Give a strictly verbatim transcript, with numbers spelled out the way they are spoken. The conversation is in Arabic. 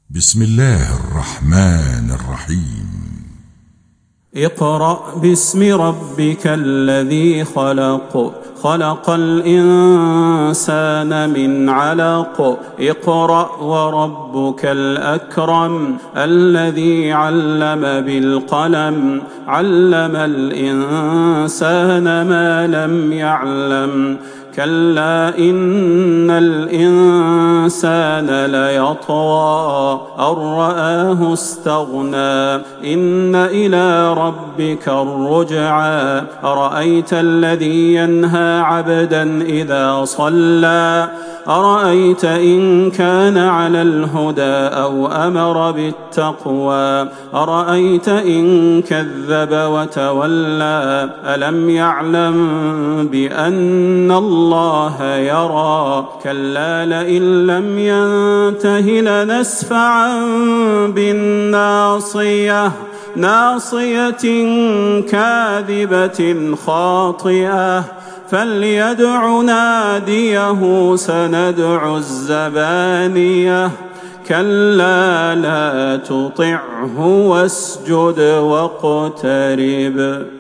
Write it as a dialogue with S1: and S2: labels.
S1: بسم الله الرحمن الرحيم.
S2: اقرأ باسم ربك الذي خلق خلق الإنسان من علق اقرأ وربك الأكرم الذي علم بالقلم علم الإنسان ما لم يعلم كلا إن الإنسان ليطغى أن رآه استغنى إن إلى ربك الرجعى أرأيت الذي ينهى عبدا إذا صلى أرأيت إن كان على الهدى أو أمر بالتقوى أرأيت إن كذب وتولى ألم يعلم بأن الله يرى كلا لئن لم ينته لنسفعا بالناصية ناصية كاذبة خاطئة فليدع ناديه سندع الزبانية كلا لا تطعه واسجد واقترب.